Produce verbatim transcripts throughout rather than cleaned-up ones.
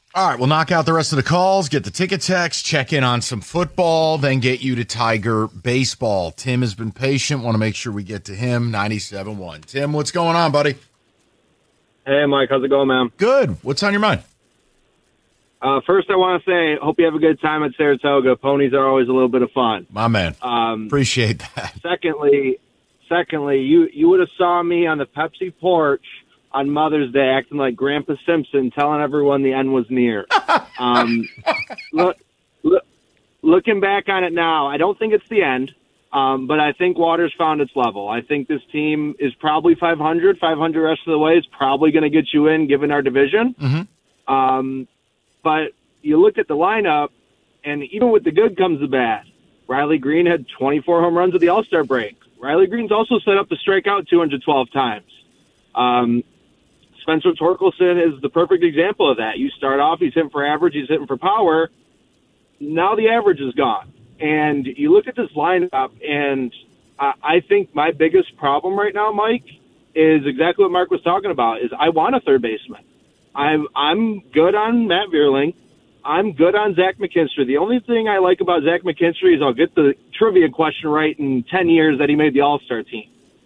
All right, we'll knock out the rest of the calls, get the ticket text, check in on some football, then get you to Tiger baseball. Tim has been patient. Want to make sure we get to him. ninety-seven point one. Tim, what's going on, buddy? Hey, Mike. How's it going, man? Good. What's on your mind? Uh, first, I want to say, hope you have a good time at Saratoga. Ponies are always a little bit of fun. My man. Um, Appreciate that. Secondly, secondly, you, you would have saw me on the Pepsi porch on Mother's Day acting like Grandpa Simpson, telling everyone the end was near. um, look, look, looking back on it now, I don't think it's the end, um, but I think Waters found its level. I think this team is probably five hundred. five hundred rest of the way is probably going to get you in, given our division. Mm-hmm. Um, but you look at the lineup, and even with the good comes the bad. Riley Green had twenty-four home runs at the All-Star break. Riley Green's also set up to strike out two hundred twelve times. Um, Spencer Torkelson is the perfect example of that. You start off, he's hitting for average, he's hitting for power. Now the average is gone. And you look at this lineup, and I, I think my biggest problem right now, Mike, is exactly what Mark was talking about, is I want a third baseman. I'm, I'm good on Matt Vierling. I'm good on Zach McKinstry. The only thing I like about Zach McKinstry is I'll get the trivia question right in ten years that he made the All-Star team.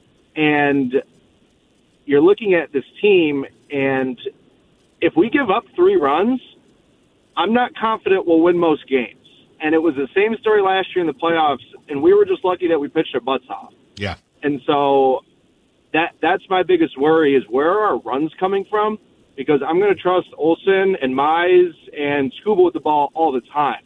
And you're looking at this team, and if we give up three runs, I'm not confident we'll win most games. And it was the same story last year in the playoffs, and we were just lucky that we pitched our butts off. Yeah. And so that that's my biggest worry is where are our runs coming from? Because I'm going to trust Olsen and Mize and Scuba with the ball all the time.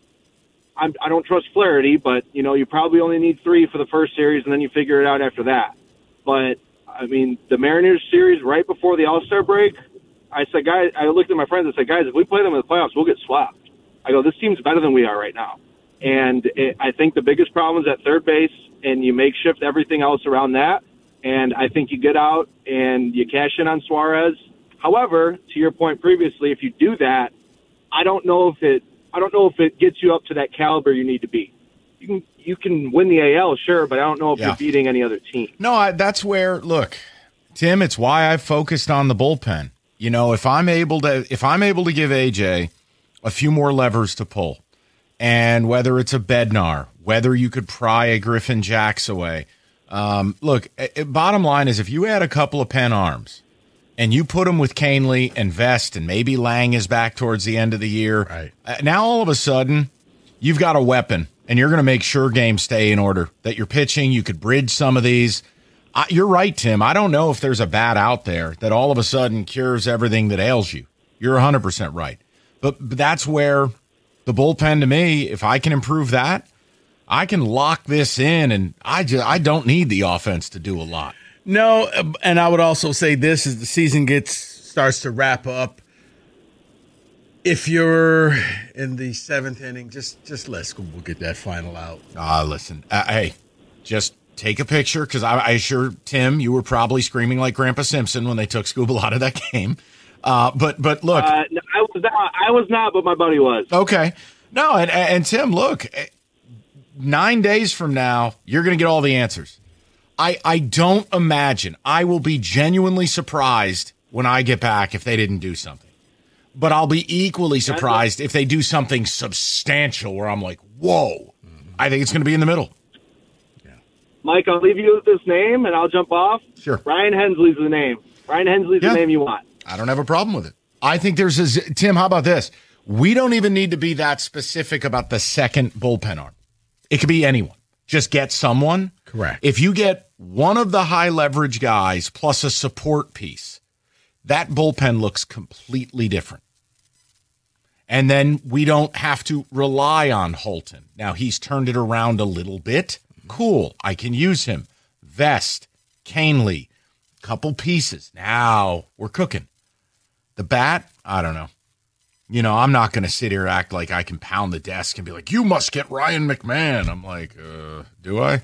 I'm, I don't trust Flaherty, but, you know, you probably only need three for the first series, and then you figure it out after that. But I mean, the Mariners series right before the All-Star break, I said, guys, I looked at my friends and said, guys, if we play them in the playoffs, we'll get swept. I go, this team's better than we are right now. And it, I think the biggest problem is at third base, and you makeshift everything else around that. And I think you get out and you cash in on Suarez. However, to your point previously, if you do that, I don't know if it, I don't know if it gets you up to that caliber you need to be. You can you can win the A L, sure, but I don't know if Yeah. you're beating any other team. No, I, that's where, look, Tim, it's why I've focused on the bullpen. You know, if I'm able to if I'm able to give A J a few more levers to pull, and whether it's a Bednar, whether you could pry a Griffin Jacks away. Um, look, it, bottom line is if you add a couple of pen arms and you put them with Canely and Vest, and maybe Lang is back towards the end of the year, right. uh, now all of a sudden you've got a weapon. And you're going to make sure games stay in order, that you're pitching. You could bridge some of these. I, you're right, Tim. I don't know if there's a bat out there that all of a sudden cures everything that ails you. You're one hundred percent right. But, but that's where the bullpen, to me, if I can improve that, I can lock this in, and I, just, I don't need the offense to do a lot. No, and I would also say this as the season gets starts to wrap up. If you're in the seventh inning, just just let's go. We'll get that final out. Ah, uh, listen. Uh, hey, just take a picture, because I, I assure Tim you were probably screaming like Grandpa Simpson when they took Scooble out of that game. Uh, but but look, uh, no, I was not. I was not, but my buddy was. Okay, no, and and Tim, look, nine days from now, you're going to get all the answers. I I don't imagine I will be genuinely surprised when I get back if they didn't do something. But I'll be equally surprised if they do something substantial where I'm like, whoa. Mm-hmm. I think it's going to be in the middle. Yeah. Mike, I'll leave you with this name, and I'll jump off. Sure. Ryan Hensley's the name. Ryan Hensley's yeah. the name you want. I don't have a problem with it. I think there's a – Tim, how about this? We don't even need to be that specific about the second bullpen arm. It could be anyone. Just get someone. Correct. If you get one of the high-leverage guys plus a support piece, that bullpen looks completely different. And then we don't have to rely on Holton. Now, he's turned it around a little bit. Cool. I can use him. Vest, Canely, couple pieces. Now we're cooking. The bat, I don't know. You know, I'm not going to sit here and act like I can pound the desk and be like, you must get Ryan McMahon. I'm like, uh, do I?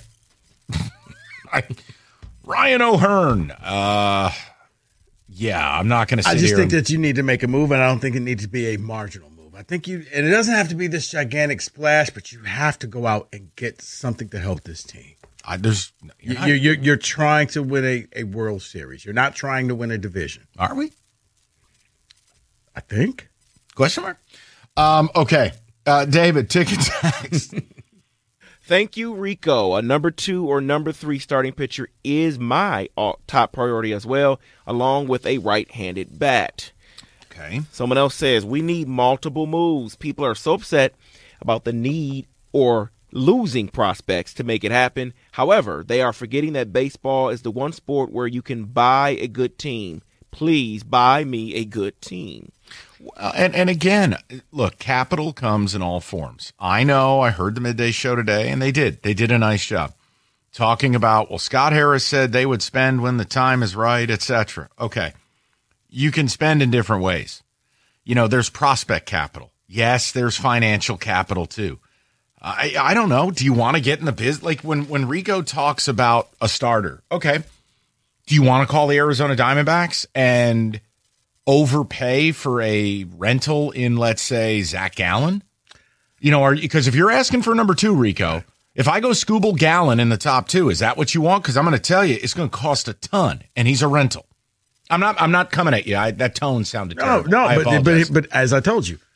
I Ryan O'Hearn. Uh, yeah, I'm not going to sit here. I just think and, that you need to make a move, and I don't think it needs to be a marginal move. I think you, and it doesn't have to be this gigantic splash, but you have to go out and get something to help this team. I, there's, you're, not, you're, you're, you're trying to win a, a World Series. You're not trying to win a division. Are we? I think. Question mark? Um, okay. Uh, David, ticket tax. Thank you, Rico. A number two or number three starting pitcher is my top priority as well, along with a right-handed bat. Okay. Someone else says, we need multiple moves. People are so upset about the need or losing prospects to make it happen. However, they are forgetting that baseball is the one sport where you can buy a good team. Please buy me a good team. Uh, and, and again, look, capital comes in all forms. I know I heard the midday show today, and they did. They did a nice job talking about, well, Scott Harris said they would spend when the time is right, et cetera. Okay. You can spend in different ways. You know, there's prospect capital. Yes, there's financial capital too. I, I don't know. Do you want to get in the biz? Like when, when Rico talks about a starter, okay. Do you want to call the Arizona Diamondbacks and overpay for a rental in, let's say, Zach Gallen? You know, are because if you're asking for number two, Rico, if I go Scooble Gallen in the top two, is that what you want? Because I'm going to tell you, it's going to cost a ton, and he's a rental. I'm not. I'm not coming at you. I, that tone sounded no, terrible. no. I But, but but as I told you,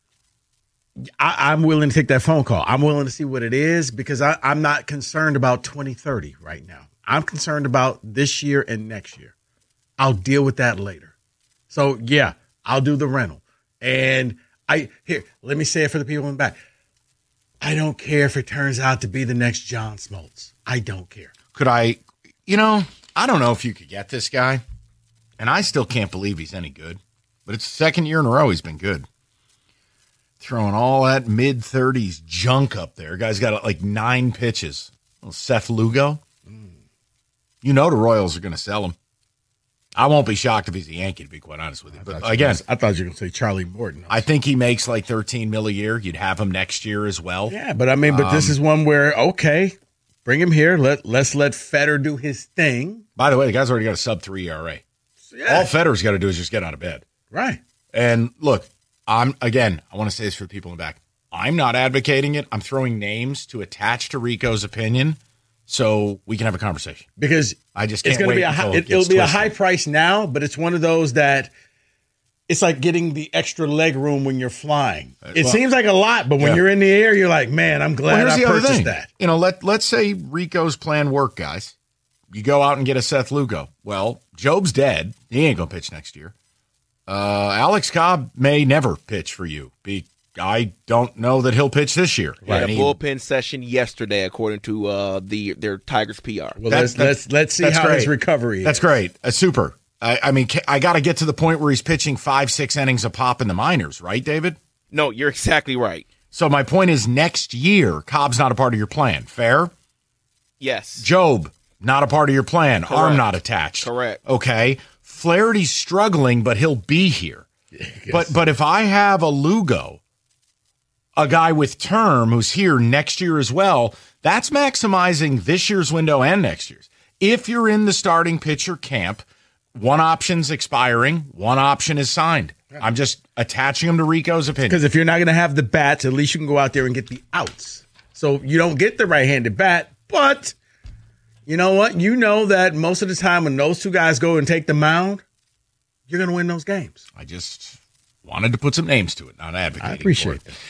I, I'm willing to take that phone call. I'm willing to see what it is because I, I'm not concerned about twenty thirty right now. I'm concerned about this year and next year. I'll deal with that later. So yeah, I'll do the rental. And I here, let me say it for the people in the back. I don't care if it turns out to be the next John Smoltz. I don't care. Could I, you know, I don't know if you could get this guy, and I still can't believe he's any good. But it's the second year in a row he's been good. Throwing all that mid-thirties junk up there. Guy's got like nine pitches. Little Seth Lugo. Mm. You know the Royals are going to sell him. I won't be shocked if he's a Yankee, to be quite honest with you. But again, I thought you were going to say Charlie Morton. I think he makes like thirteen mil a year. You'd have him next year as well. Yeah, but I mean, but um, this is one where, okay, bring him here. Let, let's let Fetter do his thing. By the way, the guy's already got a sub three E R A. So, yeah. All Fetter's got to do is just get out of bed. Right. And look, I'm again, I want to say this for the people in the back. I'm not advocating it. I'm throwing names to attach to Rico's opinion so we can have a conversation. Because I just can't it's gonna wait be a high, it, it'll be twisted. a high price now, but it's one of those that it's like getting the extra leg room when you're flying. It well, seems like a lot, but when yeah. you're in the air, you're like, man, I'm glad well, I purchased that. You know, let let's say Rico's plan worked, guys. You go out and get a Seth Lugo. Well, Job's dead. He ain't gonna pitch next year. Uh, Alex Cobb may never pitch for you. Be, I don't know that he'll pitch this year. He had a bullpen session yesterday, according to uh, the their Tigers P R. Well, that's, let's let's let's see how great. his recovery is. That's great. Uh, super. I, I mean, I got to get to the point where he's pitching five, six innings a pop in the minors, right, David? No, you're exactly right. So my point is, next year, Cobb's not a part of your plan. Fair? Yes. Job, not a part of your plan. Correct. Arm not attached. Correct. Okay. Flaherty's struggling, but he'll be here. But but if I have a Lugo, a guy with term who's here next year as well, that's maximizing this year's window and next year's. If you're in the starting pitcher camp, one option's expiring, one option is signed. I'm just attaching them to Rico's opinion. Because if you're not going to have the bats, at least you can go out there and get the outs. So you don't get the right-handed bat, but you know what? You know that most of the time when those two guys go and take the mound, you're going to win those games. I just wanted to put some names to it, not advocating I appreciate for it. it.